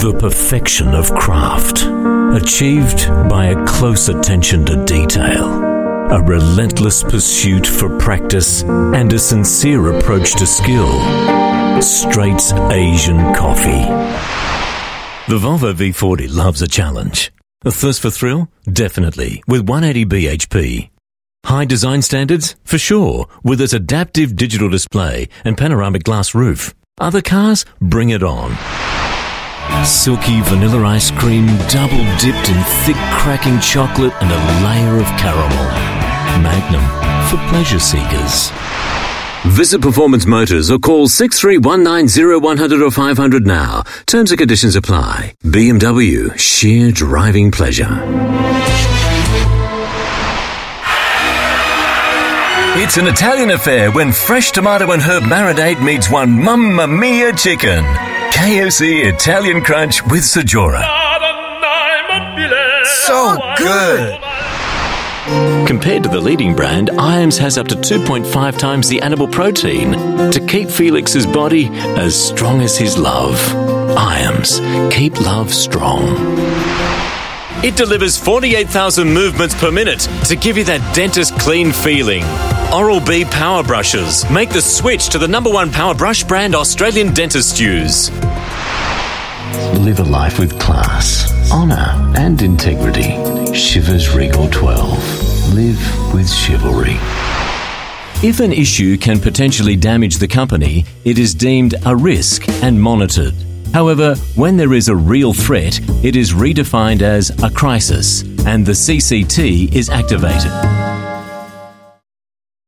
The perfection of craft, achieved by a close attention to detail, a relentless pursuit for practice, and a sincere approach to skill. Straits Asian Coffee. The Volvo V40 loves a challenge. A thirst for thrill? Definitely, with 180 bhp. High design standards? For sure, with its adaptive digital display and panoramic glass roof. Other cars? Bring it on. Silky vanilla ice cream, double dipped in thick cracking chocolate and a layer of caramel. Magnum, for pleasure seekers. Visit Performance Motors or call 63190100 or 500 now. Terms and conditions apply. BMW, sheer driving pleasure. It's an Italian affair when fresh tomato and herb marinade meets one Mamma Mia chicken. KFC Italian Crunch with Sajora. So good! Compared to the leading brand, IAMS has up to 2.5 times the animal protein to keep Felix's body as strong as his love. IAMS. Keep love strong. It delivers 48,000 movements per minute to give you that dentist clean feeling. Oral-B Power Brushes make the switch to the #1 power brush brand Australian dentists use. Live a life with class, honour and integrity. Shivers Regal 12. Live with chivalry. If an issue can potentially damage the company, it is deemed a risk and monitored. However, when there is a real threat, it is redefined as a crisis and the CCT is activated.